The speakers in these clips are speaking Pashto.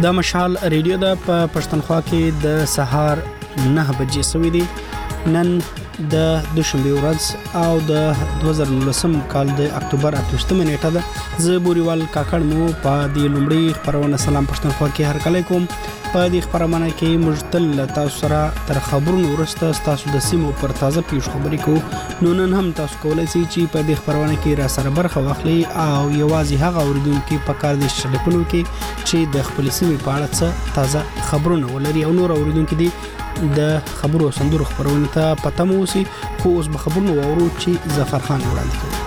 د مشال ریډیو د پښتونخوا کې د سهار 9 بجې سوي دي. نن د دوشنبه ورځ او د 2019 کال د اکتوبر 28 نیټه ده. زه بوريوال کاکړ مو په دې لومړی خبرونه سلام پښتونخوا کې هر کله کوم. په دې خبرونه کې مجتل تاسو سره تر خبرونو ورسته تاسو د سیمو پر تازه پیښ خبرې کو. نو نن هم تاسو کولای شئ چې په دې خبرونه کې را سره برخه واخلئ او یوازې هغه اوریدونکو په کار دي ټلیفون کې چې د خپل سیمې په اړه څه تازه خبرونه ولري او نور اوریدونکو دي د خبرو صندوق خبرونه ته پته مو وسی. خو اوس به خبرونه وورو چې ظفر خان وړاندې کوي.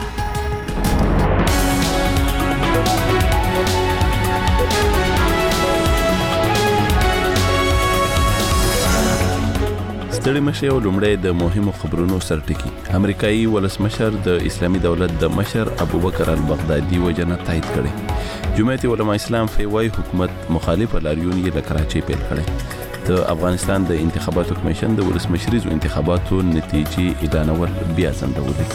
ستړي مشه او لومړی د مهمو خبرونو سرټکی. امریکایي ولسمشر د اسلامي دولت د مشر ابوبکر البغدادي وجنه تایید کړي. جمعیت علماء اسلام فیوای حکومت مخالف لاریون یې له کراچۍ پیل کړي. د افغانستان د انتخاباتو کمیشن د ولسمشریزو انتخاباتو نتیجې اعلانول بیا ځنډولې.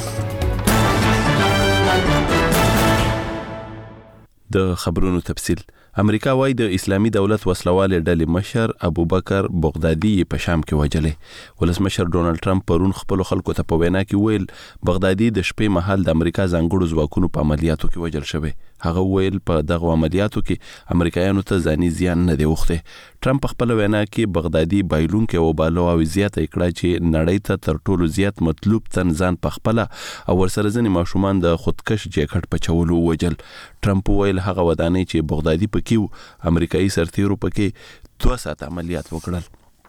د خبرونو تفصیل. امریکا وايي د اسلامي دولت وسلواله ډلې مشر ابوبکر بغدادي په شام کې وجلې. ولسمشر ډونالد ټرمپ پرون خپل خلکو ته په وینا کې ویل بغدادي د شپې مهال د امریکا ځانګړو ځواکونو په عملیاتو کې وجل شوی. هغه ویل په دغه عملیاتو کې امریکایانو ته ځاني زیان نه دی وخته. ټرمپ خپل وینا کې بغدادي بایلونکو او بالو او زیاته کړه چې نړۍ ته تر ټولو زیات مطلوب تن ځان په خپل او ورسره ځنی ماشومان د خودکش جیکټ په چولو وجل. ټرمپ ویل هغه ودانۍ چې بغدادي پکې امریکایي سرتیرو پکې 2 ساعت عملیات وکړل.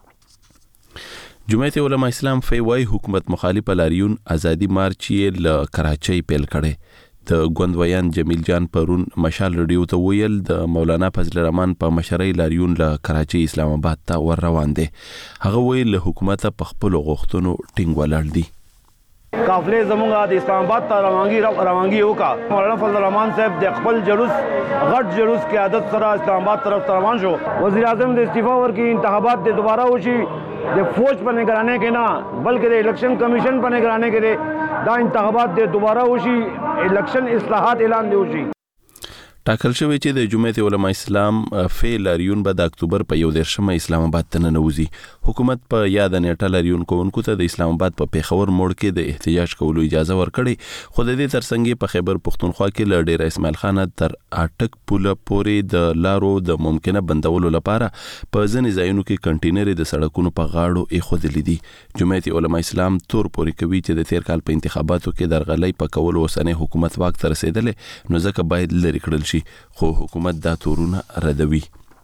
جمعیت علماء اسلام فیوای حکومت مخالف لاریون ازادي مارچ یې له کراچۍ پیل کړي. د ګوندویان جمیل جان پرون مشال ریډیو ته ویل د مولانا فضل الرحمن په مشرۍ لاریون له کراچۍ اسلام آباد ته ور روان دي. هغه ویل له حکومت په خپل غوښتنو ټینګ ولاړ دي. قافله زمونږه د اسلام آباد ته روانګي وکا. مولانا فضل الرحمن صاحب د خپل جلوس غټ جلوس قیادت سره اسلام آباد طرف روان شو. وزیر اعظم د استعفا ورکړي انتخابات د دوباره وشي د فوج په نگرانی کې نه بلکې د الیکشن کمیشن په نگرانی کې دا انتخابات د دوباره وشي الیکشن اصلاحات اعلان دی وشي. ټاکل شوی چې د جمعیت علماء اسلام فعل لاریون به د اکتوبر په 11 اسلام آباد ته ننوځي. حکومت په یاد نیټه لاریون کوونکو ته د اسلام آباد په پیښور موړ کې د احتجاج کولو اجازه ورکړي. خو د دې ترڅنګ په خیبر پښتونخوا کې له ډیر اسماعیل خان تر اټک پوله پورې د لارو د ممکنه بندولو لپاره په ځینې ځایونو کې کنټینر د سړکونو په غاړو ایښودل دي. جمعیت علماء اسلام تور پورې کوي چې د تیر کال په انتخاباتو کې درغلۍ په کولو وسنه حکومت واک ته رسیدلې نو ځکه باید لري کړل شي. خو حکومت دا تورونه ردوي.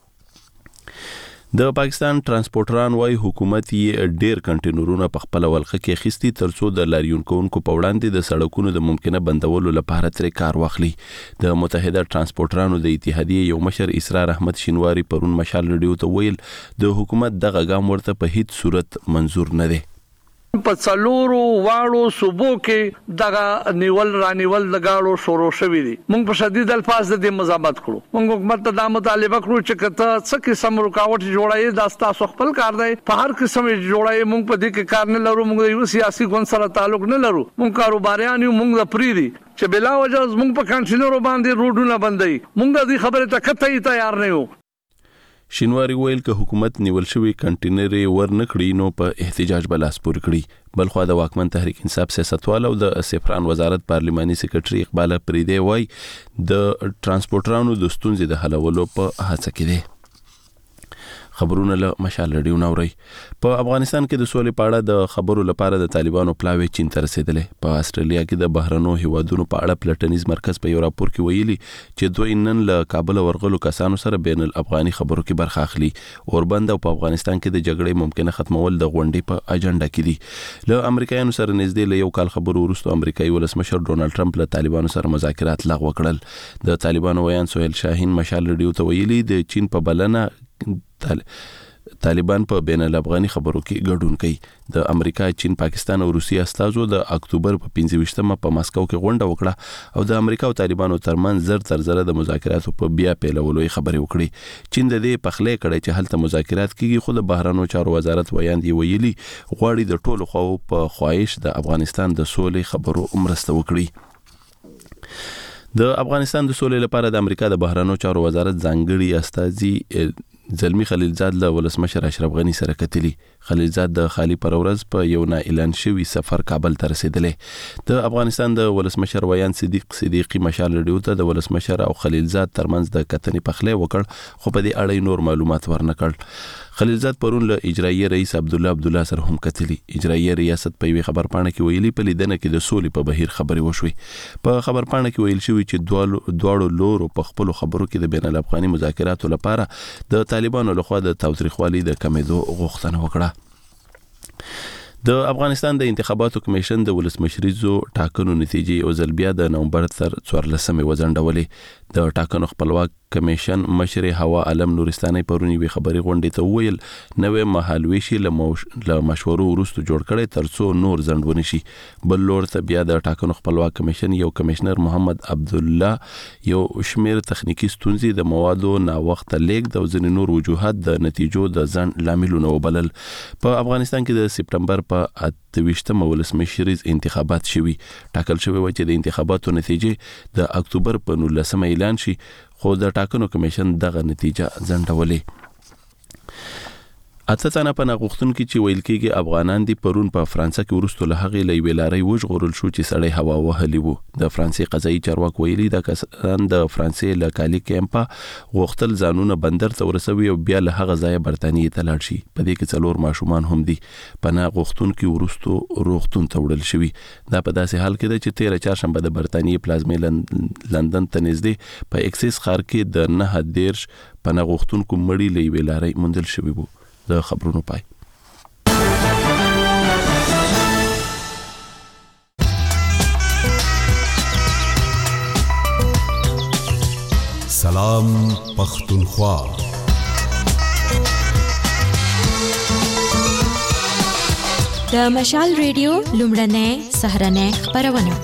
د پاکستان ترانسپورټران وايي حکومت یې ډیر کنټینرونه په خپل ولخه کې خستی ترڅو د لاریون کوونکو په وړاندې د سړکونو د ممکنه بندولو لپاره ترې کار واخلي. د متحده ترانسپورټرانو د اتحادیې یو مشر اسرار احمد شینواری پرون مشال ریډیو ته ویل د حکومت دغه ګام ورته په هیڅ صورت منظور نه دی. په څلورو واړو صوبو کې دغه نیول رانیول د گاړو شروع شوې دي. موږ په شدید الفاظ د مزاحمت کړو. موږ حکومت ته د مطالبه کړو چې کته څه قسم رکاوټ جوړایي دا تاسو خپل کار دی. په هر قسم جوړایي موږ په دې کې کار نه لرو. موږ یو سیاسي ګوند سره تعلق نه لرو. موږ کاروباریان یو. موږ د پریدي چې بلا وجه موږ په کانټینرو باندې روډونه بندي. موږ د دې خبره ته کته تیار نه یو. شینواری ویل که حکومت نیول شوی کنټینر ور نکړي نو په احتجاج بلاس پور کړي. بلخو د واکمن تحریک انصاف سیاستوال او د سفران وزارت پارلیماني سکرټري اقبال پریدي وای د ترانسپورټرانو د ستونزې د حلولو په هڅه کې دي. خبرونه له مشال ریډیو نوري. په افغانستان کې د سولې په اړه د خبرو لپاره د طالبانو پلاوی چین ته رسیدلې. په استرالیا کې د بهرنو هیوادونو په اړه پلټنیز مرکز په یو راپور کې ویلي چې دوی نن له کابل ورغلو کسانو سره بین الافغاني خبرو کې برخه اخلي. اوربند او په افغانستان کې د جګړې ممکنه ختمول د غونډې په اجنډا کې دي. له امریکایانو سره نږدې له یو کال خبرو وروسته امریکایي ولسمشر ډونالد ټرمپ له طالبانو سره مذاکرات لغوه کړل. د طالبانو ویان سهیل شاهین مشال ریډیو ته ویلي د چین په بلنه طالبان په بین الافغاني خبرو کې ګډون کوي. د امریکا، چین، پاکستان او روسیې استازو د اکتوبر په 25مه په ماسکو کې غونډه وکړه او د امریکا او طالبانو ترمنځ زر د مذاکراتو په بیا پیلولو خبرې وکړي. چین د دې پخلې کړي چې هلته مذاکرات کیږي، خو د بهرنیو چارو وزارت ویاندې ویلي غواړي د ټولو خواو په خواهش د افغانستان د سولې خبرو مرسته وکړي. د افغانستان د سولې لپاره د امریکا د بهرانو چارو وزارت ځانګړي استازي زلمی خلیلزاد له ولسمشر اشرف غنی سره کتلی. خلیلزاد د خالی پر ورځ په یو نه اعلان شوی سفر کابل ته رسیدلې. د افغانستان د ولسمشر ویان صدیقی مشال رډیو ته د ولسمشر او خلیلزاد ترمنځ د کتنې پخلی وکړ خو په دې اړه نور معلومات ورنکړ. خلیلزاد پرون له اجرایي رئیس عبدالله سره هم کتلی. اجرایي ریاست په وی خبرپاڼه کې ویلي په لیدنه کې د سولې په بهیر خبرې وشوي. په خبرپاڼه کې ویل شوی چې دواړو لورو په خپل خبرو کې د بین الافغاني مذاکراتو لپاره د طالبانو لخوا د تاوتریخوالي د کمیدو غوښتنه وکړه. د افغانستان د انتخاباتو کمیشن د ولسمشریزو ټاکنو نتیجې او ځل بیا د نومبر تر 14 وځنډولې. د ټاکنو خپلواک کمیشن مشر هوا علم نورستاني پرونی وی خبري غونډې ته ویل نوې مهالويشي له مشورو وروسته جوړ کړي ترڅو نور ځندونه شي. بل لور ته بیا د ټاکنو خپلواک کمیشن یو کمشنر محمد عبدالله یو شمیر تخنیکی ستونزې د موادو نا وخت لیک د ځینې نور وجوهات د نتیجو د ځند لاملونه وبلل. په افغانستان کې د سپټمبر په 28 ولسمشریز انتخابات شوي. ټاکل شوی و چې د انتخاباتو نتیجې د اکتوبر په 19 اعلان شي خو د ټاکنو کمیشن دغه نتیجه ځنډولې. اته تنه په نغښتون کې چې ویل کېږي افغانان دي پرون په فرانسه کې ورستو له هغې لې ویلاري وژغورل شو چې سړی هوا وهلی وو. د فرانسې قضایي چارواکو ویلي د کسان د فرانسې له کالي کیمپا غوښتل ځانونه بندر ته ورسوي او بیا له هغه ځایه برتانیې ته لاړ شي. په دې کې 4 ماشومان هم دي. په نغښتون کې ورستو روغتون ته وړل شوي. دا په داسې حال کې ده چې 13 چهارشنبه د برتانیې پلازمې لندن ته نږدې په اکسیس ښار کې د 9 په نغښتونکو مړي لې ویلاري موندل شوي وو. د خبرونو پای. سلام پختونخوا. د مشال ریډیو لومړنۍ سهرنۍ خبرونه.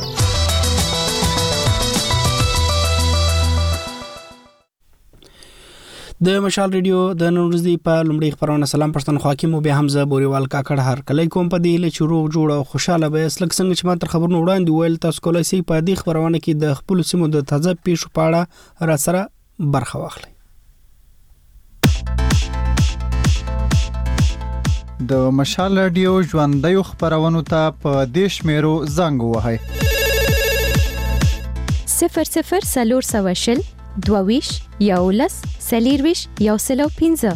د مشال ریډیو د نورزدي په لومړي خبرونه سلام پښتونخوا کې مو به حمزه بوريوال کاکړ هر کله کوم په دې له چورو جوړ او خوشاله به اسلک څنګه چې ماتر خبرونه وړاندې ویل تاسو کولای شئ په دې خبرونه کې د خپل سیمو د تازه پیښو په اړه را سره برخه واخلئ. د مشال ریډیو ژوندۍ خبرونه ته په دیش میرو زنګ وهاي 00 دوویش یولس سلیرویش یوسلو 15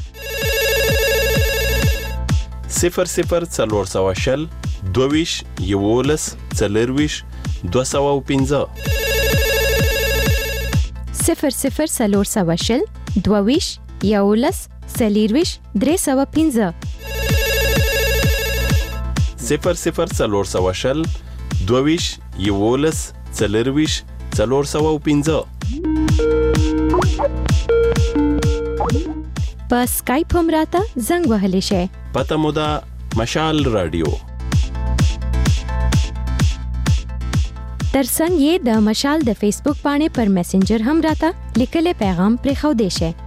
00 دوویش یولس سلیرویش 215 00 دوویش یولس سلیرویش 315 00 دوویش یولس سلیرویش 415 په سکایپ هم راته زنګ وهلی شي. پته مو ده مشال رادیو. ترڅنګ یې د مشال د فیسبوک باندې پر میسنجر هم راته لیکلي پیغام پرې خو دی شي.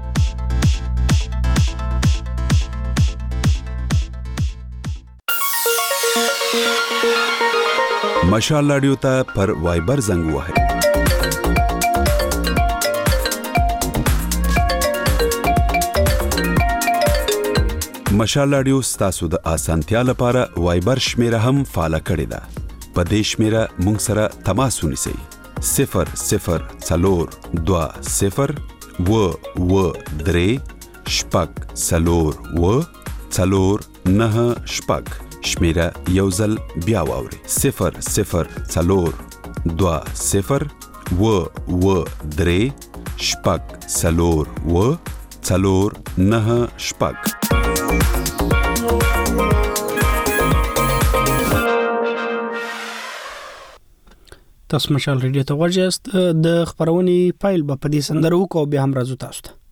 مشال رادیو ته پر وایبر زنګ وهاي. مشال رادیو ستاسو د اسانتیا لپاره وایبر شمیره هم فعال کړی ده. په دې شمیره مونږ سره تماس ونیسئ 00 20 9 شمیره یو ځل بیا واورئ 00 20 9 تاسو مشال ریډیو ته ورجاست. د خبرونې فایل په دې سندره وکاو به هم راځو تاسو ته.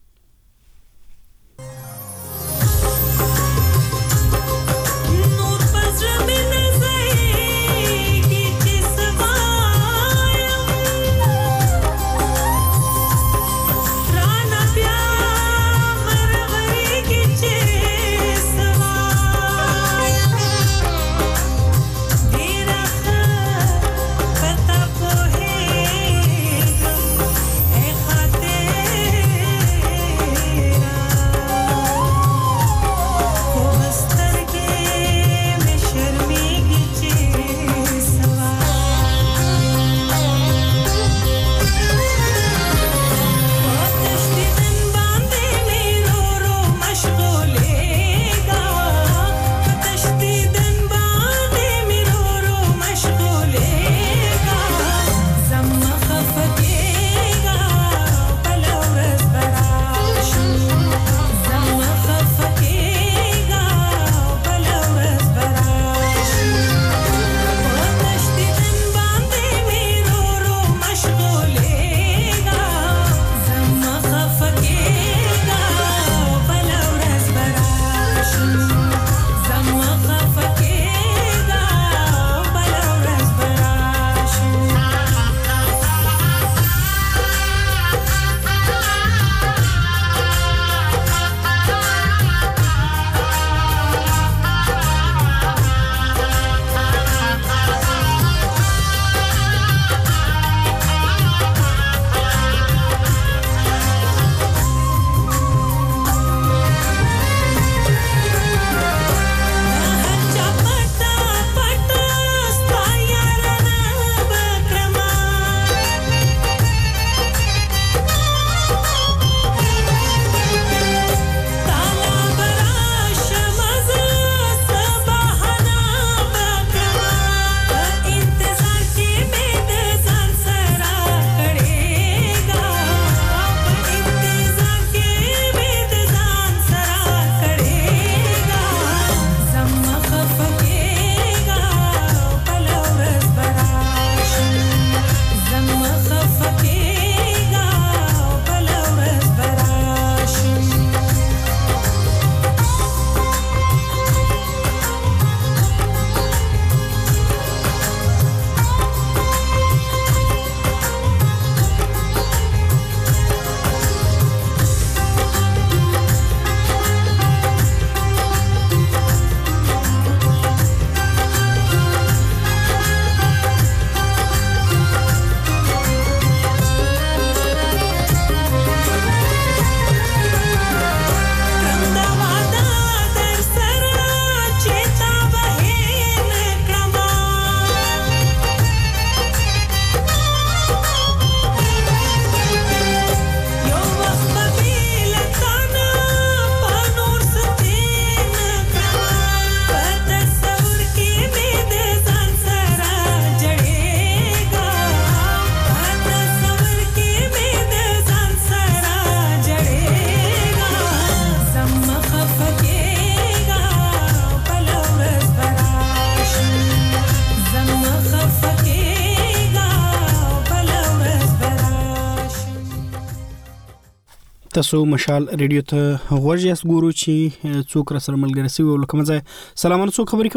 تاسو مشال ریډیو ته غوږ یاست ګورو چې څوک را سره ملګری شوی ولکه مزه سلامونه څوک خبرې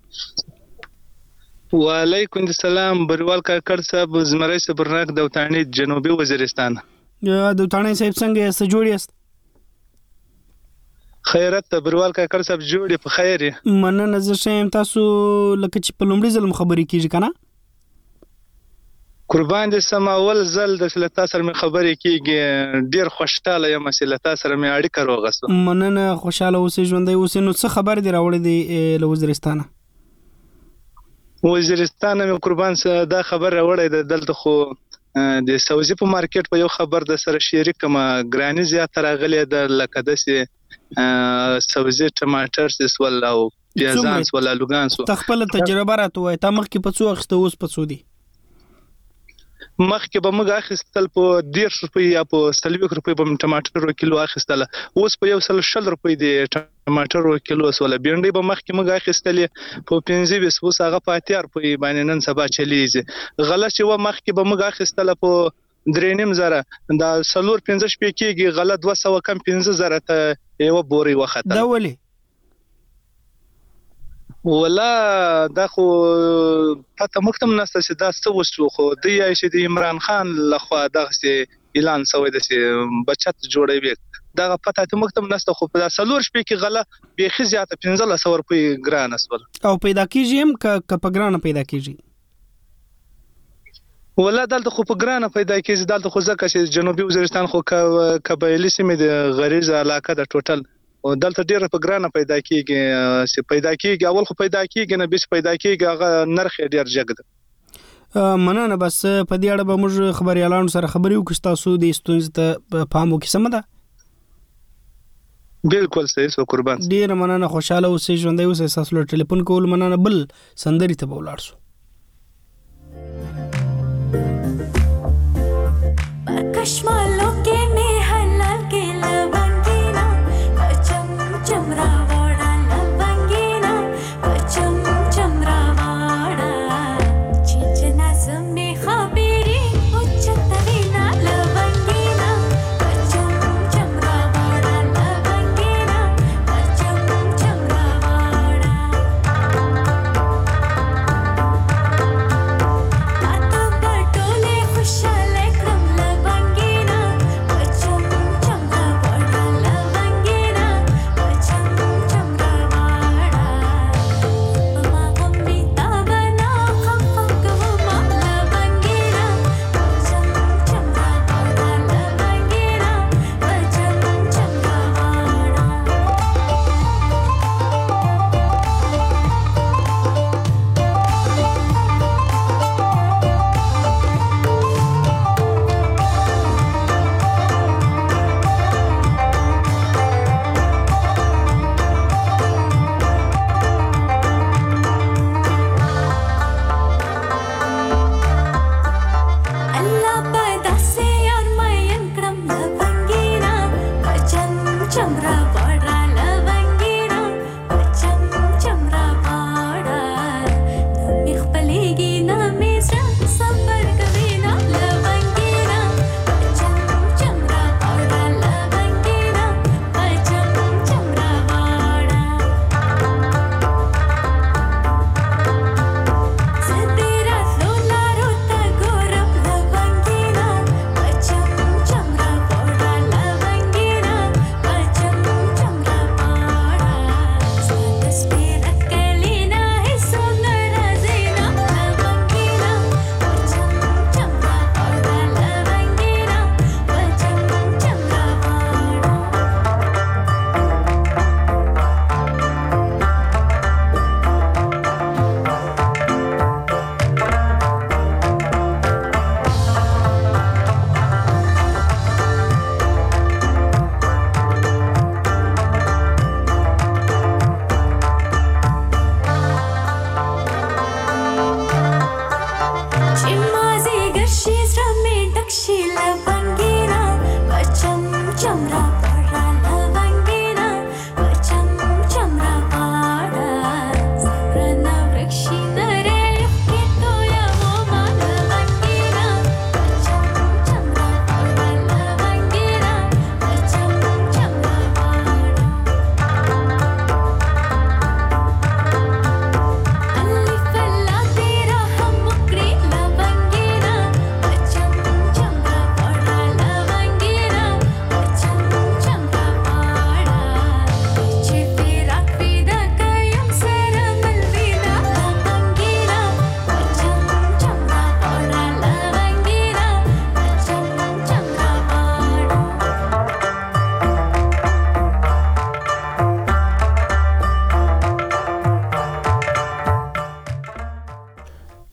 کوي وعلیکم السلام بریوال کاکړ صاحب زمری صبرناک دوتانی جنوبي وزیرستان دوتانی صاحب څنګه یاست جوړ یاست خیرت بریوال کاکړ صاحب جوړ په خیر مننه زه شم تاسو لکه چې په لومړي ځل خبرې کیږي کنه قربان دې سم اول ځل د سلطا سره مې خبرې کیږي ډیر خوشاله یم سلطا سره مې اړیکه روغسو مننه خوشاله اوسې ژوندۍ اوسې نو څه خبر دی راوړې دی له وزیرستان مې قربان دا خبر راوړې د دلته خو د سوزي په مارکیټ په یو خبر د سره شریک ما ګرانی زیات راغلي د لکه دسه سوزي ټماټر سس ولا او پیازان ولا لوګان سو تخپل تجربه راته وای تا مخ کې پڅو اخسته اوس پڅو دی مخکې به موږ اخیستل په 10 روپۍ یا په 30 روپۍ به ټماټر کیلو اخیستل اوس په 140 روپۍ دی ټماټر کیلو ولا بینډي به مخکې موږ اخیستلې په 25 اوس هغه په 80 روپۍ باندې نن سبا چلیږي غله چې و مخکې به موږ اخیستل په 3.5 دا 4-5 شپې کېږي غله 200 کم 15 ته یو بوري وخت دا ولي ولا دا خو پته مختم نسته چې دا څه وشو خو دی چې د عمران خان لخوا دغه اعلان شوی د بچت جوړوي دا پته ته مختم نسته خو په 4 شپې کې غله به خزياته 1500 روپۍ ګران اسول او پیدا کیږي هم ک په ګران پیدا کیږي ولا دلته خو په ګران پیدا کیږي دلته خو ځکه چې جنوبي وزیرستان خو قبایلی سیمه د غریز علاقه د ټوټل او دلته ډیره په ګرانه پیدا کیږي اول خو پیدا کیږي نه بیس پیدا کیږي هغه نرخ ډیر جګ مننه بس په دې اړه به موږ خبريالانو سره خبرې وکړو تاسو د ستونزې ته پام وکړئ سم ده بالکل صحیح سو قربان ډیر مننه خوشاله اوسئ ژوندۍ اوسئ تاسو له ټلیفون کول مننه بل سندري ته ولاړ شو کشمالو کې نه حلال کې لبنګینا پچم چمرا واړه لبنګینا پچم چمرا واړه چې نظم می خبري او چتوینا لبنګینا پچم چمرا واړه لبنګینا پچم چمرا واړه اته پټوله خوشاله کړم لبنګینا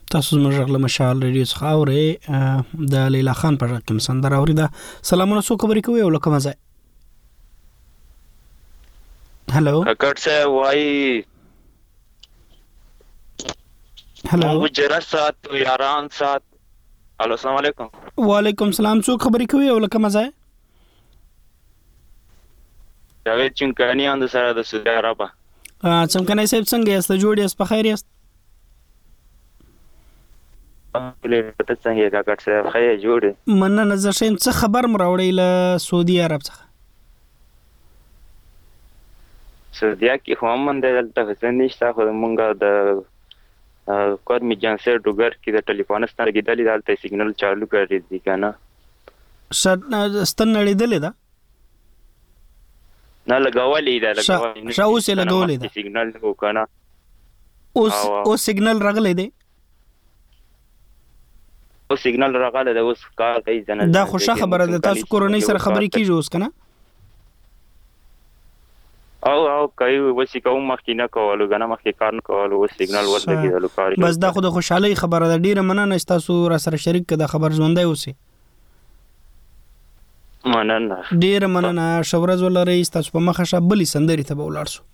تاسو زموږ غږ له مشال ریډیو څخه اورئ د لیلا خان په غږ کې سندره اورېده. سلامونه، څوک خبرې کوي او له کومه ځای؟ هلو کټ صاحب وای هلو وجره سات یاران سات. الو السلام علیکم. وعلیکم السلام، څوک خبرې کوي او له کومه ځای؟ جاوید چنکانی اند سره د سعودي عرب. چمکنای صاحب څنګه یاست؟ جوړ یاست؟ په خیر یاست؟ پته څنګه کاکټ صاحب خیر جوړ؟ مننه. زه شیم څه خبر مو راوړی له سعودي عرب څخه؟ سعودي کې خو هم د دلته حسین نشته، خو مونږه د کور می جانسر ډوګر کې د ټلیفون ستاره کې دلی دلته سیګنل چالو کړی دی کنه. ستن نړیدلې ده؟ نه لګولې ده، لګولې شاوس لګولې ده سیګنل وکنه. اوس سیګنل راغلی دی؟ اوس سیګنل راغلی دی، اوس کار کوي ځنه. دا خوشا خبره ده. تاسو کورنۍ سره خبرې کیږي اوس کنه؟ او کوي وسی کوم مخکې نه کولو غنه مخکې کار نه کولو، اوس سیګنل ورته کیدلو کار. بس دا خو د خوشحالي خبره ده. ډیره مننه تاسو را سره شریک کړه، خبر ژوندۍ اوسئ. مننه، ډیره مننه. شورز ولرئ. تاسو په مخه شابلی سندري ته ولاړ شو.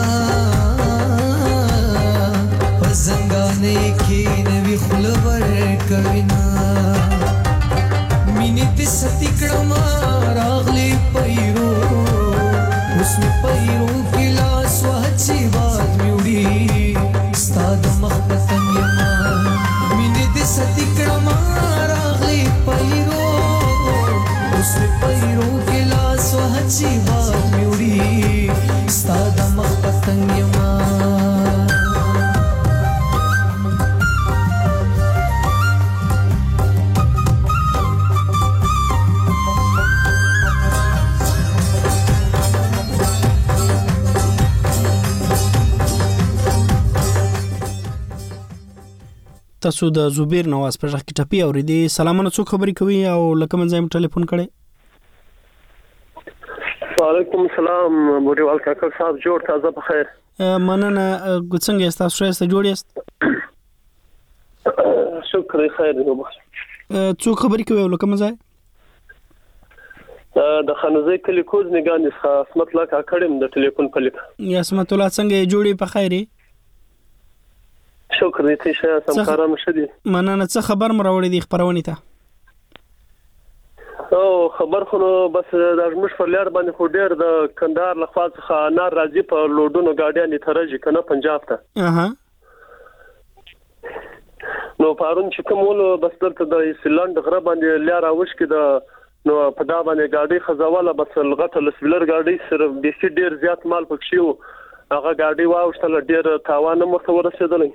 زنګانې کې نوی خلبر کوینا مینې دې ستې کړما راغلی پیرو اوس مې پیرو کې لاس واچي باد مې وړي ستا د مخ پتنګ یما مینې دې ستې کړما راغلی پیرو اوس مې پیرو کې لاس واچي باد مې وړي ستا د مخ پتنګ یما تاسو د زبیر نواز پر ځخ کې ټپی اوریدي سلامونه څوک خبرې کوي او لکه منځم ټلیفون کړي وعلیکم السلام بوډیوال کاکا صاحب جوړ تازه په خیر مننه څنګه یاست تاسو ښه جوړ یاست شکر خیر نو څوک خبرې کوي لکه منځه د خانوزي کلی کوز نگان اسمت الله کاکړم د ټلیفون په لیک یا اسمت الله څنګه جوړي په خیري شکر دې شه سمکارا مشدي مننه څه خبر مروړې دي خبرونه ته او خبر خو بس د مش پر لار باندې خو ډیر د کندهار لخوا څخه نار راځي په لوډونو گاډیانې ترجی کنه پنجاب ته نو پارون چې کومول بس درته د سیلند غره باندې لار اوش کې د نو په دا باندې گاډي خزواله بس لغته لسبلر گاډي صرف بیسي ډیر زیات مال پکښیو هغه گاډي واوښتل ډیر تاوان مرته ورسېدلې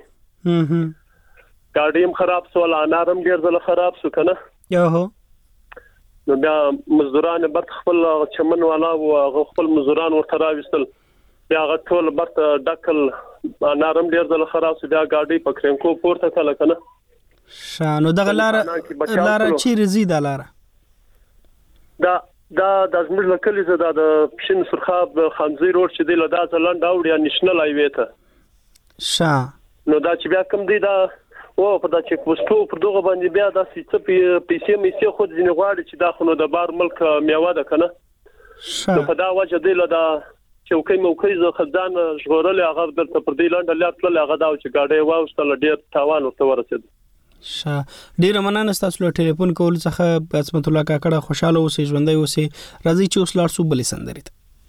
گاډیم خراب سو انارم ډیر زله خراب سو کنه یوه نو بیا مزدوران برت خپل چمن والا او خپل مزدوران ورته راوستل بیا غټول برت ډکل انارم ډیر زله خراب سو بیا گاډي پکرنکو پورته کله کنه شانو دغه لار چی رزي د لار دا د زموږ لکلي زده د پښین سرخاب خانزي روډ چې د لدا ځلند اوړیا نېشنل هایوي ته نو دا چې بیا کوم دی دا او په دا چې کوستو په دغه باندې بیا دا څه پیسې مې خود ځینې غواړي چې دا خو د بار ملک میوه ده کنه نو په دا وجه دی لدا چوکۍ موکۍ ز خزان ژغورل هغه د پر دی لاند لار تل هغه دا چې گاډي واوستل ډیر تاوان ورته ورسېد ډیر مننه تاسو له ټلیفون کول څخه اسمت الله کاکړه خوشاله اوسئ ژوندۍ اوسئ راځي چې اوس لار سو بلې سندري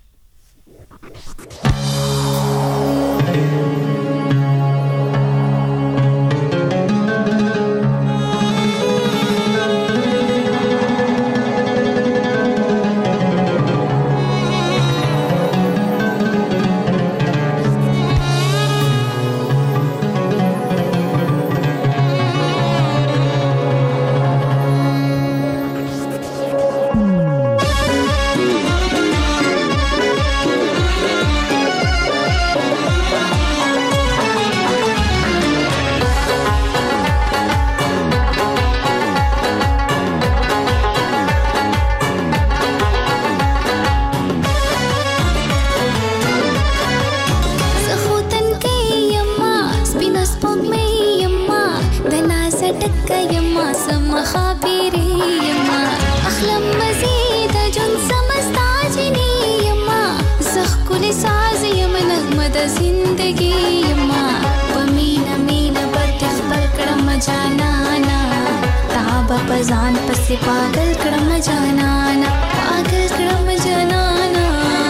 ځان پسې پاگل کړم جانانا پاگل کړم جانانا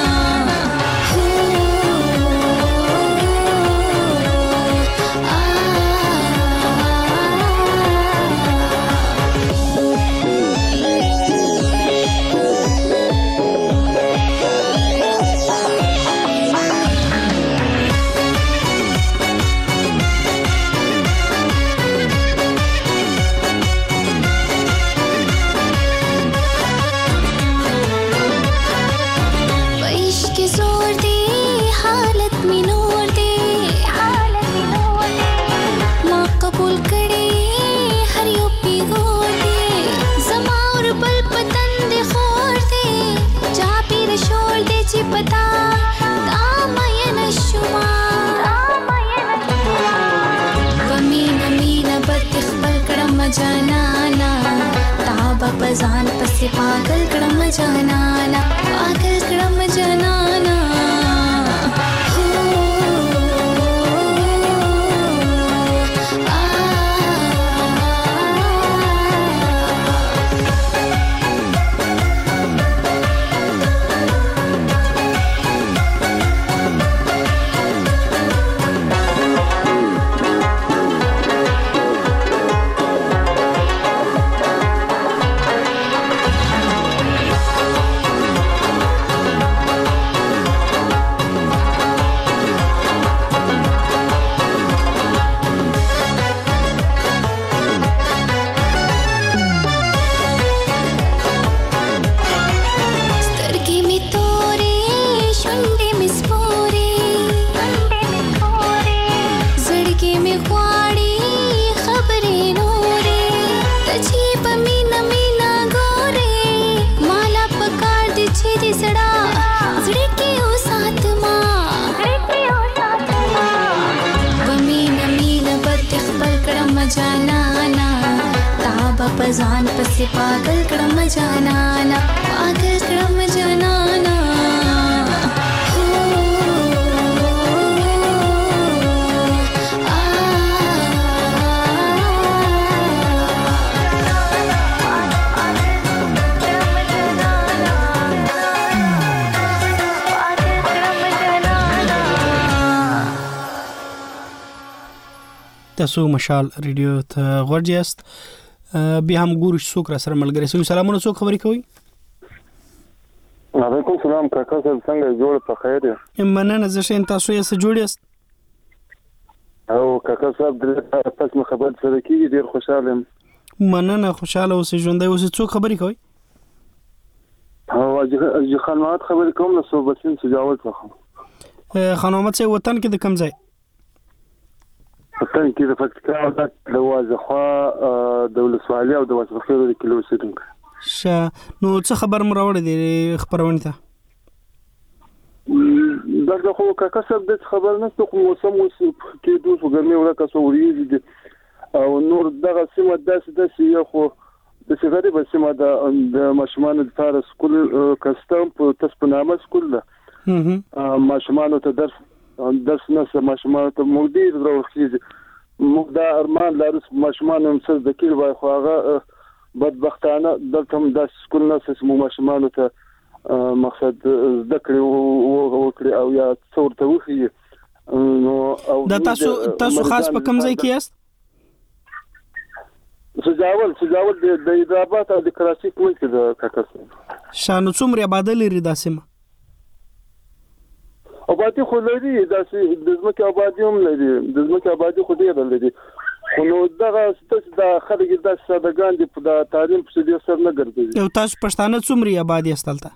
जनाना ताबा पजान पसे पागल क्रम जनाना पागल क्रम जनाना غواړي خبرې نورې ته چې په مینا مینا ګورې مالا پکار دي چې دې زړه زړه کې وساتما په مینا مینا بد خپل کړم جانانا تا په ځان پسې پاگل کړم جانانا پاگل کړم جانانا تاسو مشال ریډیو ته غوړ یاست بیا هم ګورو څوک را سره ملګری سوي سلامونه څوک خبرې کوي وعلیکم سلام کاکا صاحب څنګه جوړ په خیر یې مننه زه ښه یم تاسو یې څه جوړ یاست او کاکا صاحب د پس خبر سره کیږي ډیر خوشاله یم مننه خوشاله اوسې ژوندی اوسې څوک خبرې کوي او اجي خان مات خبرې کوم نو صوبتین سجاول څخه خان محمد صاحب وطن کې د کوم ځای وطن کې د پکتیکا ولایت د وازخوا د ولسوالۍ او د وازخوا د کیلو اوسېدونکی نو څه خبر مو راوړی دی خبرونه ته دا خو کاکا صاحب د خبر نه څه موسم اوس کې دوه ګرمي ورکه سوري دي او نور دغه سیمه داسې یو خو د غریب سیمه د ماشومان لپاره سکول کستم په تاسو سکول ده ماشومان ته درس نه ماشومان ته مدیر راوخیږي موږ دا ارمان لرو ماشومان هم څه د کلی وای خو هغه بدبختانه دلته هم د سکول نه سمو ماشومان ته مقصد ذکر وکړي او یا څور ته وخی نو او دا تاسو خاص په کوم ځای کې یاست سجاول د ایرابات او د کراچۍ کوم کې د کاکاسه شانو څومره آباد لري داسمه آبادی خو لري داسې د ځمکې آبادی هم لري د ځمکې آبادی خو ډیر لري خو نو دغه ستاسو د خلک د سادهګان دی په تعلیم په دې سر نه ګرځي او تاسو پښتانه څومره آبادی استلته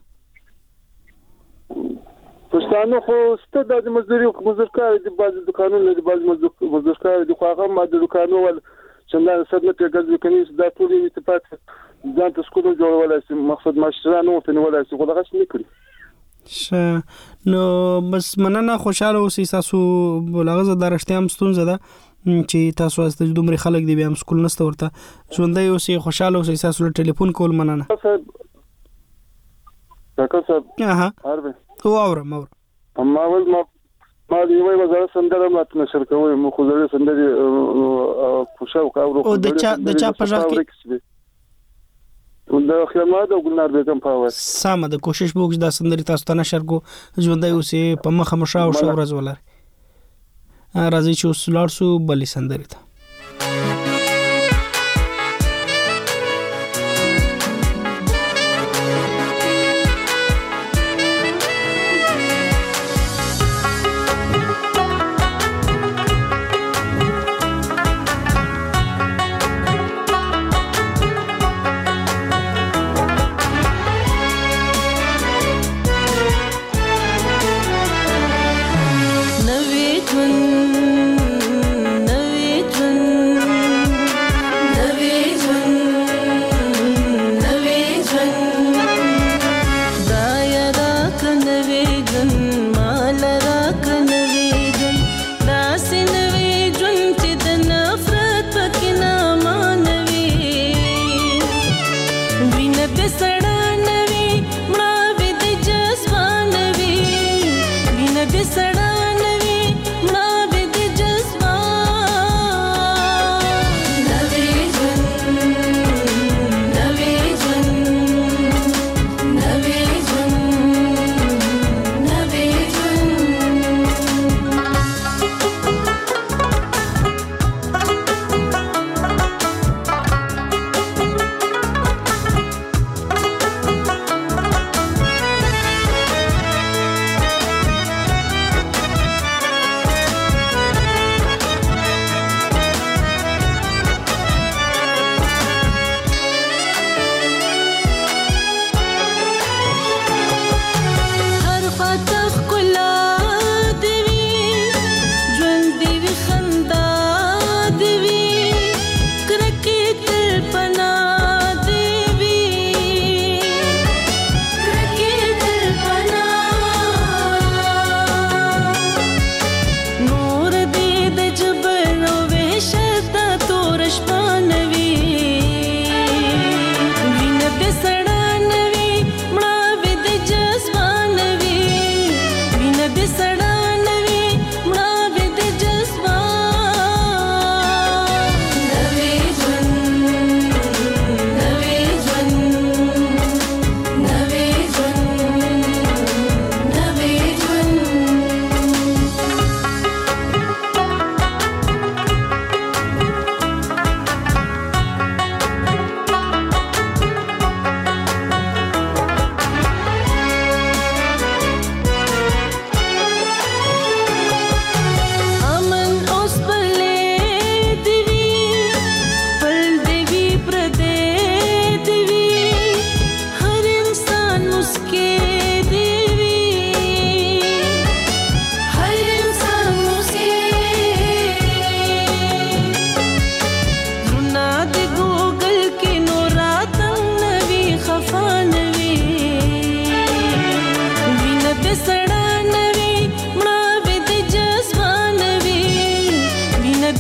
پښتانه خو ستاسو د مزدورکار دي بعض قانون لري بعض مزدورکار دي خو هغه ماده قانون ول څنګه سره نه پیګل کني دا ټول اتفاق ځان ته سکول جوړولای شي مقصد ماشرانو ته ولای شي خو دغه څه نه کړی نو بس مننه خوشاله اوسئ تاسو بلغه درشته هم ستونزه ده چې تاسو واست دومره خلک دی بیا هم سکول نشته ورته ژوندۍ اوسئ خوشاله اوسئ تاسو له ټلیفون کول مننه کاکا صاحب هربه او اورم ما ول ما دی وای وزاره سندره مات نشر کوي مو خو زړه سندري خوشاو کا او د چا په ځای کې د خیامات او ګلنار بیگم پاوه سامه د کوشش وکړ د سندري تاسو ته نشر کو ژوندۍ اوسې په مخه مشاو شو ورځ ولر راځي چې وسلار سو بلې سندري ته نوې ژوند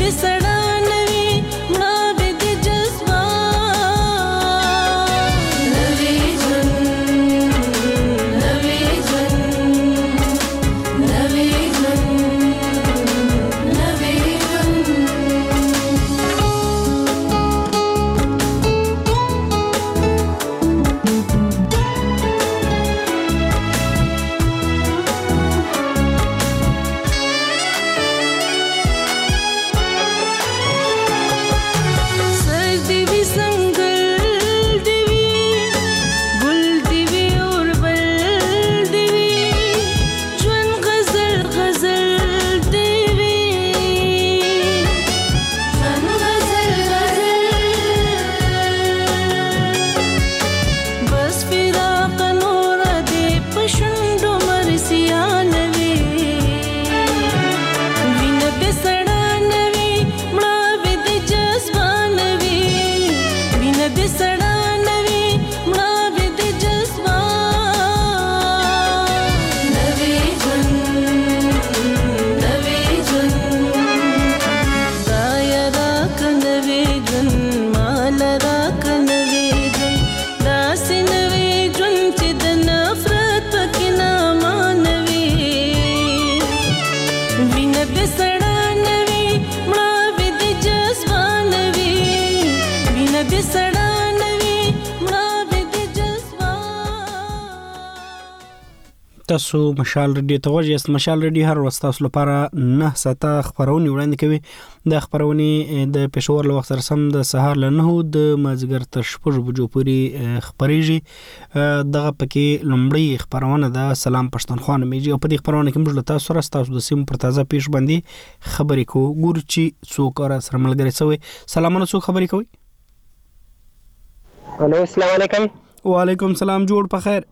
تاسو مشال ریډیو ته وژئ. مشال ریډیو هر ورځ تاسو لپاره 9 ساعته خبرونه وړاندې کوي. د خبرونه د پېښور له وخت سره سم د سهار له 9 د مازیګر تر 6 بجو پورې خبريږي. دغه پکې لومړی خبرونه د سلام پښتونخوا میږي او په دې خبرونه کې موږ له تاسو سره تاسو د سیم پر تازه پیښ باندې خبرې کوو. ګور چې څوک را سره ملګری شوی. سلامونه، څوک خبرې کوي؟ الو، السلام علیکم. وعلیکم السلام، جوړ په خیر.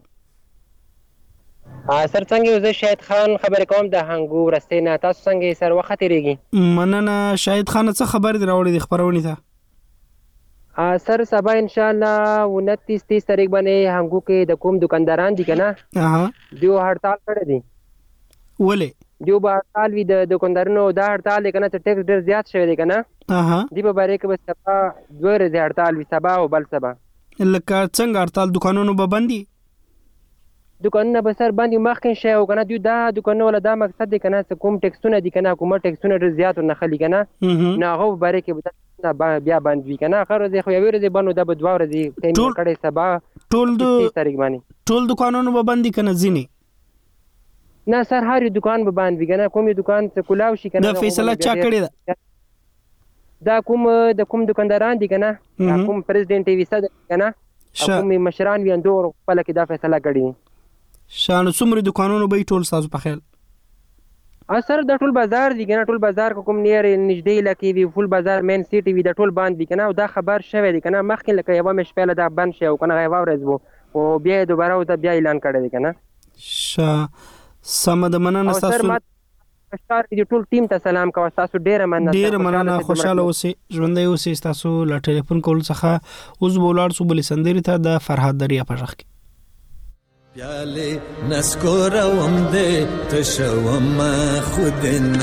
سر څنګه زه شاهد خان خبرې کوم د هنګو ورستې نه. تاسو څنګه سر وخت تیریږي؟ مننه شاهد خان. څه خبر دی راوړې د خبرونه ته؟ سر سبا ان شاء الله 29-30 تاریخ باندې هنګو کې د کوم دکانداران دي کنه دیو هړتال کړی دي. ولې دیو به هړتال وي د دکاندارانو دا هړتال کنه چې ټیکس ډیر زیات شوی دی کنه دی په باره کې بس سبا 2 ورځې هړتال وي، سبا او بل سبا. لکه څنګه هړتال دکانونو به بندي؟ دکانونه به سر باندې مخکې شي او کنه دوی دا دکانونه ولا دا مقصد دی کنه چې کوم ټیکسونه دي کنه کوم ټیکسونه ډیر زیات نه خلی کنه نه هغه باره کې بیا باندې وی کنه اخر ورځ خو یو ورځ باندې د 2 ورځې ټیم کړي سبا ټول دکانونو به بندي کنه ځینی نه سر هر دکان به باندې کنه کوم دکان څه کولاو شي کنه دا فیصله چا کړی دا کوم د کوم دکانداران دي کنه کوم پریزیدنت ویسا کنه کوم مشران وی اندور خپل کې دا فیصله کړی. شانو څومره دکانونو به ټول سازو په خیال اثر د ټول بازار دی کنه ټول بازار کوم نیر نږدې لکه وی فول بازار مین سیټي وی د ټول باندې کنه او دا خبر شوه دی کنه مخکې لکه یو مش پهله دا بند شي او کنه غوا ورځ وو او بیا دوباره او بیا اعلان کړی دی کنه. سم د مننه تاسو اشتار دی ټول ټیم ته سلام کوم. تاسو ډیر مننه خوشاله اوسئ ژوندۍ اوسئ. تاسو لا ټلیفون کول څخه اوس بولار سو بل سندري ته د فرحات دریا پژخ کی پیاله نسکورم دې تشوم خودن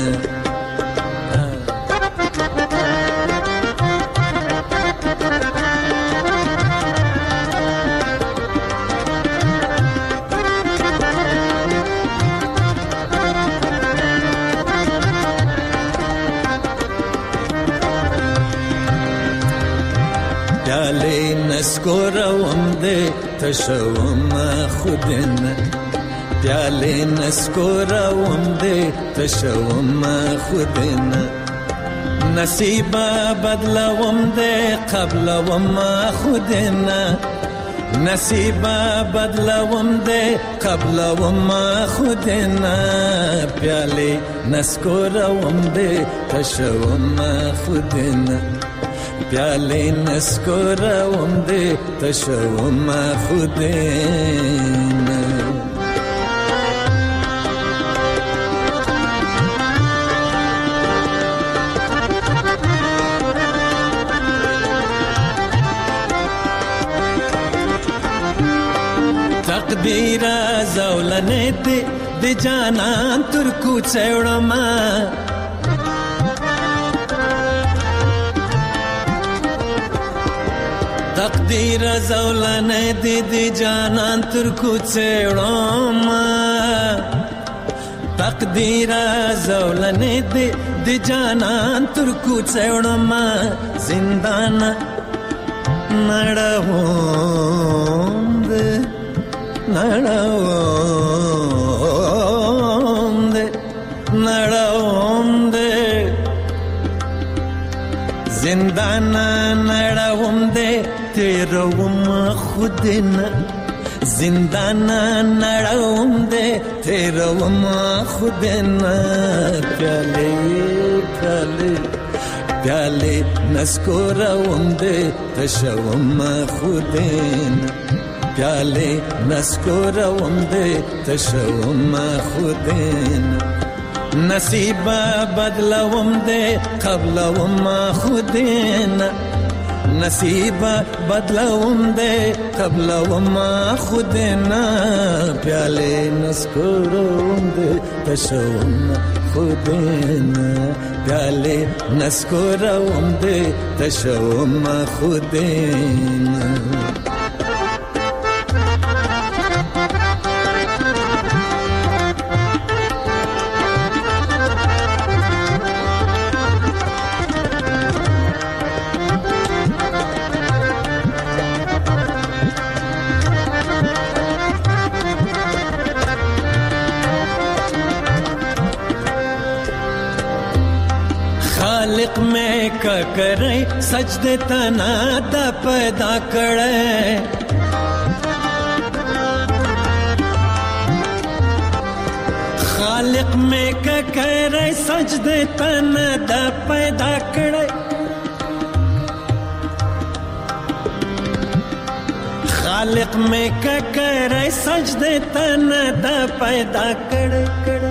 پیاله نسکورم دې تشوم خودن پیاله نسکورم دې تشوم خودن نصیب بدلوم دې قبلوم خودن نصیب بدلوم دې قبلوم خودن پیاله نسکورم دې تشوم خودن پیاله نسکورم دې تشوم خودن تقدیر زولنه دې د جانان تر کوڅه وړم تقدیر زولنه دی جانان تر کوڅېړم تقدیر زولنه دی جانان تر کوڅېړم زندان نړوم دے زندان نړوم دے تیروم خودنا زندان نړوم دے تیروم خودنا پیالے پیالے پیالے نسکوروم دے تشوم خودنا پیالے نسکوروم دے تشوم خودنا نصیب بدلوم دے قبلوم خودنا نصیب بدلوم دے قبلوم خودنا پیالے نسکوروم دے تشوم خودنا پیالے نسکوروم دے تشوم خودنا خالق میں کا کرے سجدے تنا دا پیدا کرے خالق میں کا کرے سجدے تنا دا پیدا کرے خالق میں کا کرے سجدے تنا دا پیدا کرے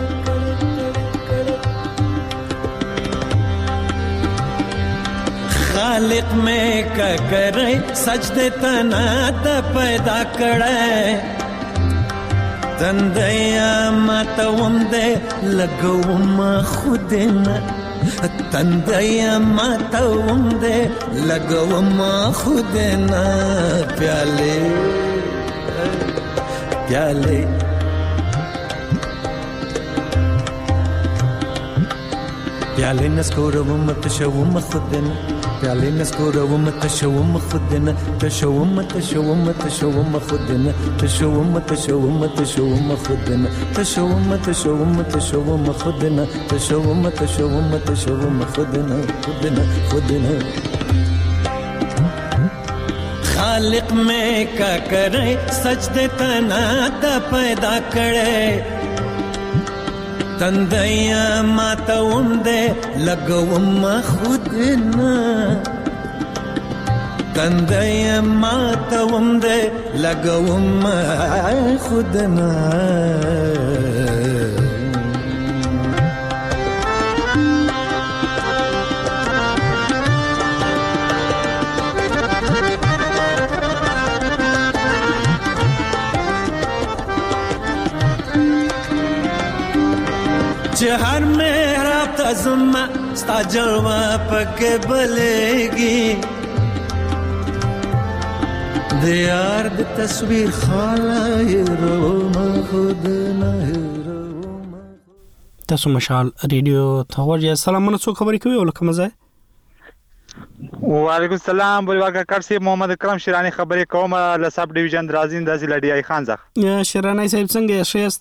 خالق میں کا کرے سجدے تنا دا پیدا کرے تندیا ماتوم دے لگوم خودنا تندیا ماتوم دے لگوم خودنا پیالے پیالے پیالے نسکوروم تشوم خودنا پیالے نسکوروم تشوم خودنا تشوم تشوم تشوم خودنا تشوم تشوم تشوم خودنا تشوم تشوم تشوم خودنا تشوم تشوم تشوم خودنا خودنا خودنا خالق میں کا کرے سجدے تنا دا پیدا کرے تندیا ماتوم دے لگوم خودنا تندیا ماتوم دے لگوم خودنا हर मेरा तजुमा स्ता जलवा पके बलेगी दियार द तस्वीर खाला रोमा खुद ना تاسو مشال ریډیو ته سلامونه څو خبرې کوي ولکه مزه وعلیکم السلام بلواګه کارسي محمد اکرم شیرانی خبرې کوم له سب ډیویژن درازین د زلډی خان ځخ شیرانی صاحب څنګه شېست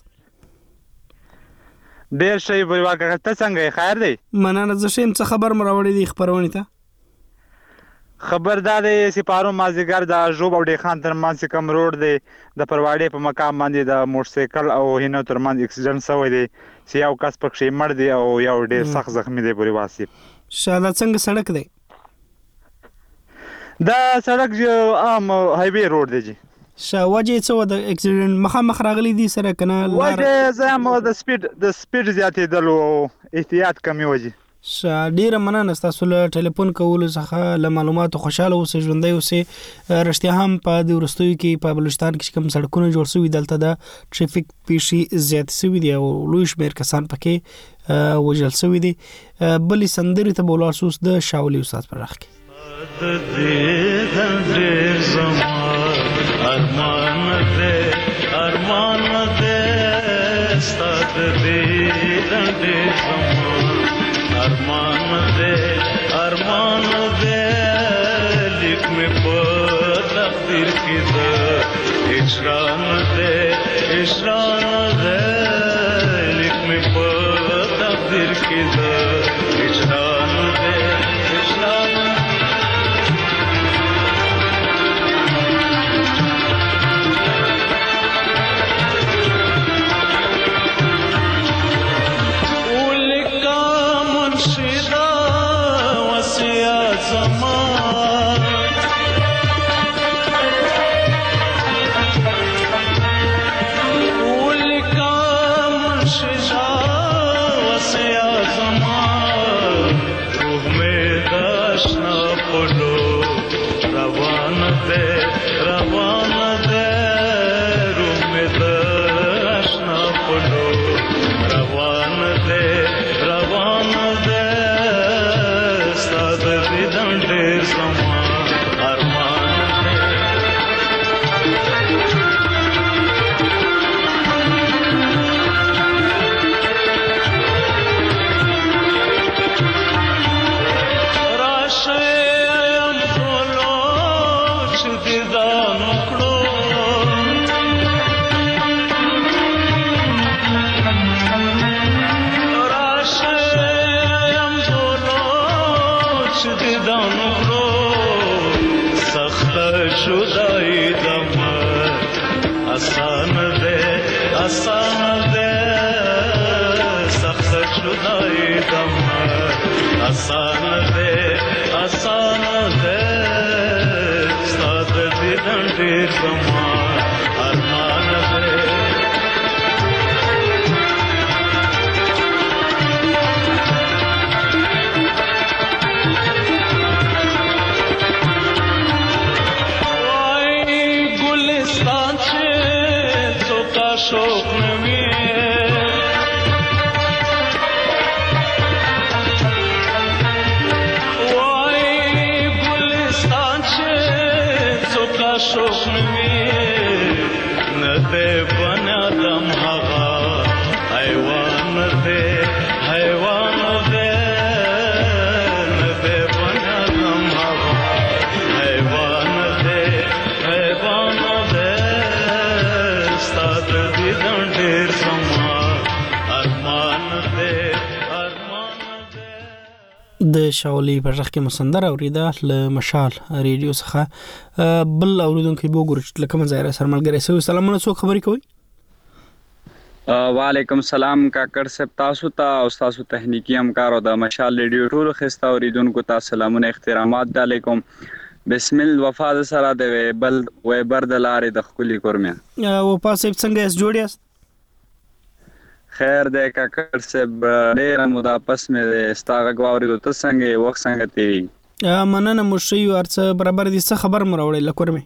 ډیر شي بلواګه ته څنګه خیر دی مننه زه شیم څه خبر مراوړې دی خبرونه ته خبردار سپارو مازیګر د جوب او ډی خان ترمنځ کوم روډ دی د پرواړې په مقام باندې د موټر سایکل او هینو ترمنځ اکسیډنټ شوی دی چې یو کس پکې مړ دی او یو ډیر سخت زخمی دی پوری واسي شاله څنګه سړک دی دا سړک عام هایوی روډ دی وجه څه و د اکسیډنټ مخامخ راغلی دی سره کنه وجه زمو د سپیډ زیاتېدل او احتیاط کمی وجه ډیره مننه تاسو له ټلیفون کولو څخه له معلوماتو خوشاله اوسئ ژوندۍ اوسئ رښتیا هم په د وروستیو کې په بلوچستان کې کوم سړکونه جوړ شوي دلته د ټریفیک پیښې زیات شوي دي او لوی شمېر کسان پکې وژل شوي دي بلې سندرې ته به ولاړ شو د شاولي استاد پر راخ کې ډېر زما ارمان دې ستا د دیدن ډېر زما ارمان دې لیک مې په تقدیر کې ده هجران دې لیک مې په تقدیر کې ده هجران دې د شاولي په ځخ کې مسندر اوریدا ل مشال ریډیو څخه بل اوریدونکو به ګورچ لکه مزایره سرملګری سو سلامونه سو خبري کوي وعلیکم السلام کاکړ صاحب تاسو ته او تاسو تخنیکی همکار او د مشال ریډیو ټول خسته اوریدونکو ته سلامونه احترامات علیکم بسم الله وفا سره د بل ویبر د لارې د خولي کورمه او پاسې څنګه اس جوړیاست خیر دې کاکړ صاحب ډېر مودا پس مې استاغه غواړي ته څنګه وخت څنګه تیری مننه مشي ورڅ برابر دي څه خبر مروړې لکورمه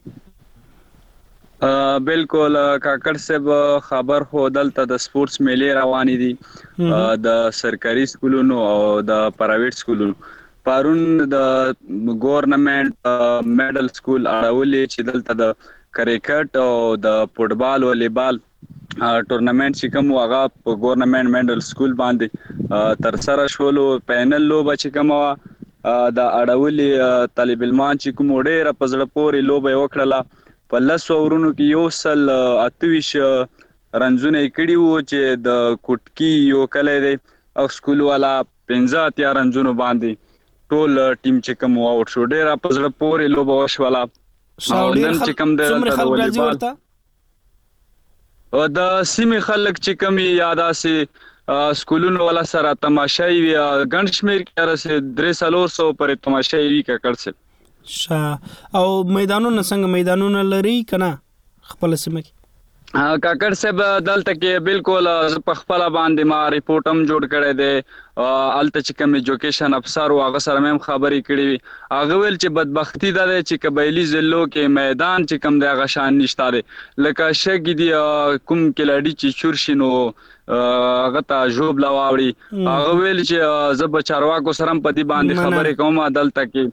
بالکل کاکړ صاحب خبر هو دلته د سپورتس میلې روانې دي د سرکاري سکولونو او د پرایویټ سکولونو پرون د ګورنمنت میډل سکول اړولې چې دلته د کرکټ او د فوټبال او والیبال ټورنمنت چې کوم واغه په ګورنمنت میډل سکول باندې تر سره شولو پینل لوب چې کوم د اړولې طالب علمان چې کوم ډېر په زړه پورې لوب وکړه په لاسو ورونو کې یو سل 28 رنزونه کړي وو چې د کوټکی یو کله دی او سکول والا 15 رنزونه باندې ټول ټیم چې کوم او شو ډېر په زړه پورې لوب وشولا نن چې کوم د والیبال او د سیمه خلک چې کوم یاده سي سکولونو ولا سره تماشای وی ګنشمیر کې رسې 300 پر تماشای وی کړ څه او میدانونه څنګه میدانونه لري کنه خپل سیمه کې کاکړ صاحب دلته کې بالکل په خپل باندې ما ریپورت هم جوړ کړی دی الته چې کوم ایجوکیشن افسر او هغه سره هم خبرې کړې وي هغه ویل چې بدبختی ده چې قبایلی ضلعو کې میدان چې کوم دی هغه شان نشته دی لکه شګ دی کوم کلاډي چې شورشینو هغه ته جوب لاوړي هغه ویل چې زب چارواکو سره په دې باندې خبرې کوم دلته کې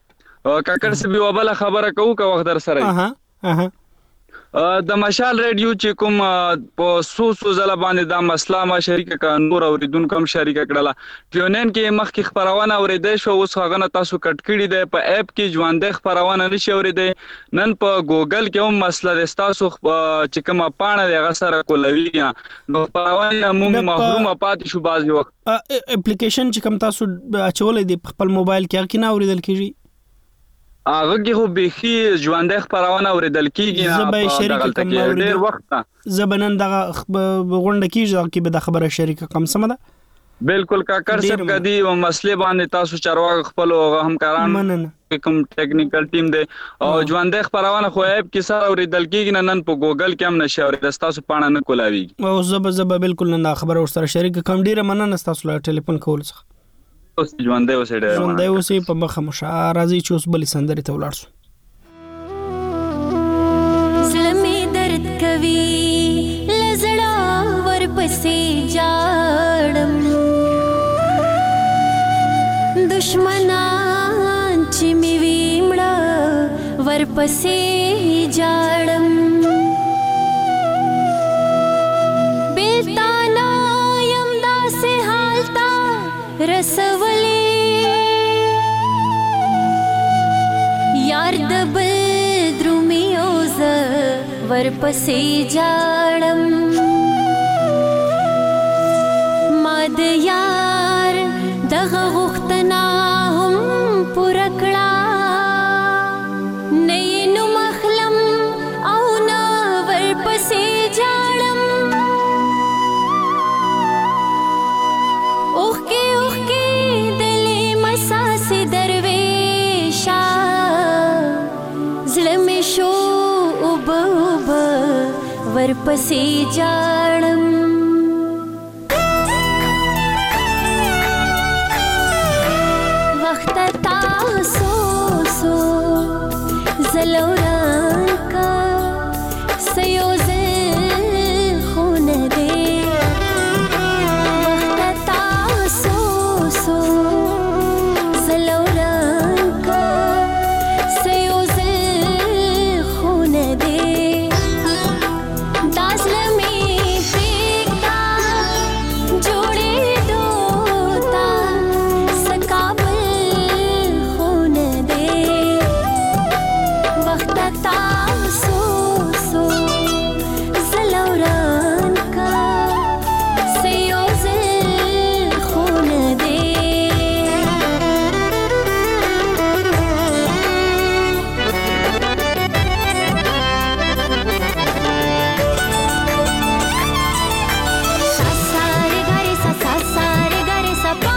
کاکړ سبي وبله خبره کوو که وخت در سره د مشال ریډیو چې کوم په سو زله باندې دا مسله ما شریک کا نور اوریدونکو هم شریک کړله پیونین کې مخکې خبرونه اوریدې شو اوس هغه نه تاسو کټ کړی دی په اپ کې ژوندې خبرونه نشي اوریدې نن په ګوګل کې هم مسله د تاسو چې کوم پاڼه د غسر کولوي نو خبرونه موږ محروم پاتې شو بعض وخت اپلیکیشن چې کوم تاسو اچولې دی خپل موبایل کې کې نه اوریدل کیږي هغه کې خو بيخي ژوندې خبرونه اوریدل کیږي نه په دغه کې ډېر وخت زبنن دغه غونډه کیږي کې به د خبره شریک کم سم ده بالکل کاکړ صاحب کدي او مسلې باندې تاسو چارواغ خپل همکاران کوم ټیکنیکل ټیم دی او ژوندې خبرونه خو اپ کې سره اوریدل کیږي نن په ګوګل کې هم نشي اوریدل تاسو پاڼه نه کولاوي او زب بالکل نه خبر ور سره شریک کم ډیره مننه تاسو له ټلیفون کول څخه ژوندې اوسې په مخه مشعار راځي چې اوس بلې سندرې ته ولاړ شو زړه مې درد کوي له زړه ورپسې جاړم دشمنان چې مې وي مړه ورپسې جاړم بیلتانا یم داسې حال ته رسولې یار د بل درومیو زه ورپسې جاړم ما د یار دغه غوښتنه هم پوره کړه نه یې نوم اخلم او نه ورپسې جاړم اوښکې اوښکې دلې مساسې درویشه زړه مې شو اوبه اوبه ورپسې جاړم وخت تاسو سو زلوران کا سیوز خونه دې وخت تاسو سو زلوران کا سیوز خونه دې داس لمې پېکتا جوړې دوتا سکابل خونه دې وخت تاسو سو زلوران کا سیوز خونه دې سارے گارے سا سارے گارے سا پا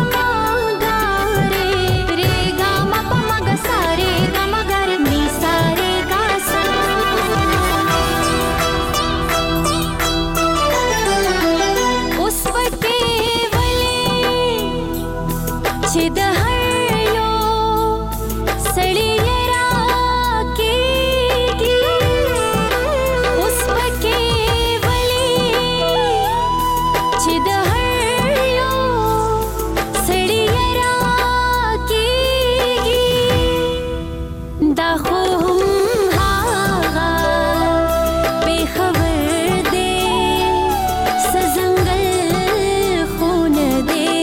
گارے رے گا ما پا ما گا سارے گا ما گارے می سارے گا سا اوس پټې ولې چې د هر یو سړي یې راکېږي اوس پټې ولې چې د هر یو سړي یې راکېږي دا خو هم هغه بېخبر دی څه ځنګل خونه دی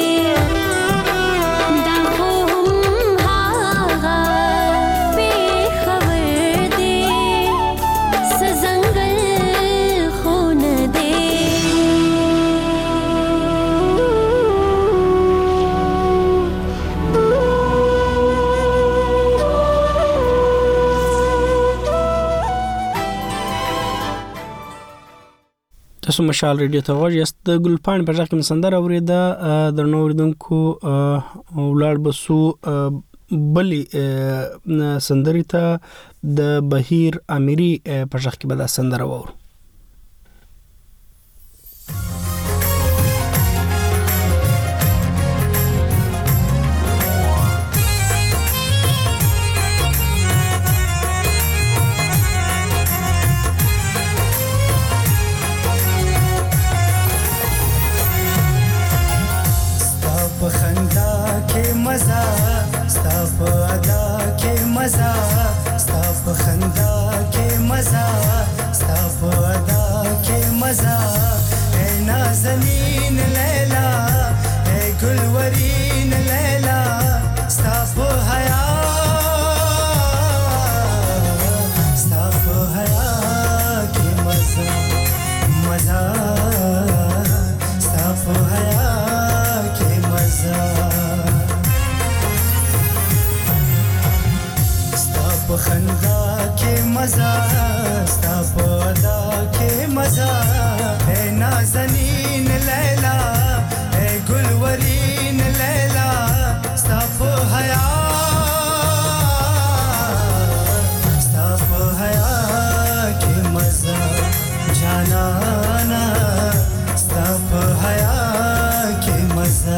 دا خو هم هغه بېخبر دی څه ځنګل خونه دی تاسو مشال ریډیو ته غواړئ یاست د ګلپاڼې په ځای کې سندره اوریده درنو اوریدونکو ولاړ بسو بلې سندرې ته د بهیر امیری په ځای کې به دا سندره وورو ستا په خندا کې مزه ستا په ادا کې مزه ستا په خندا کې مزه ستا په ادا کې مزه اے نازنین لیلا اے ګلورین لیلا ستا په حیا ستا په حیا کې مزه مزه ستا په حیا کې مزه په خندا کې مزه ستا په ادا کې مزه اے نازنین لیلا اے ګلورین لیلا ستا په حیا ستا په حیا کې مزه جانانا ستا په حیا کې مزه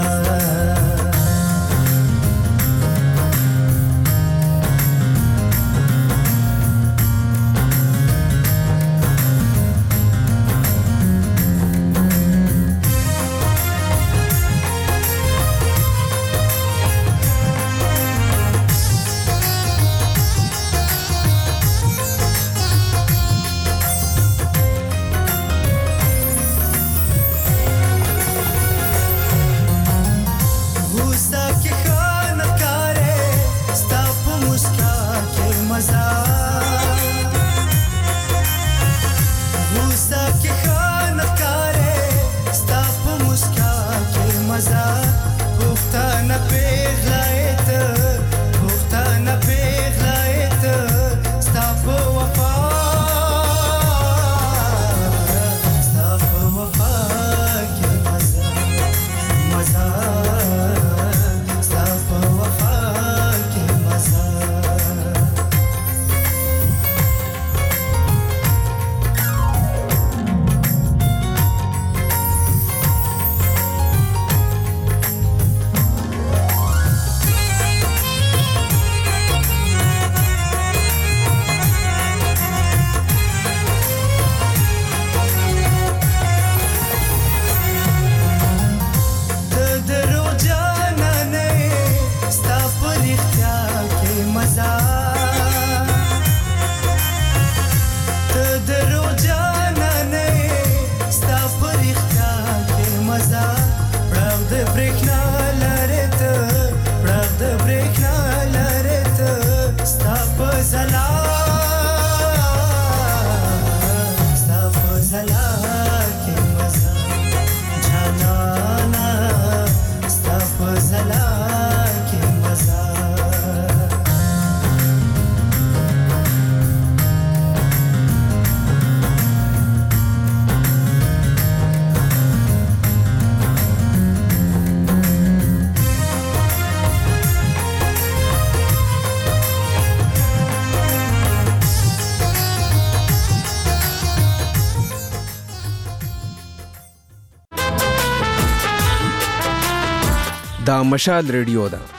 دا مشال ریډیو ده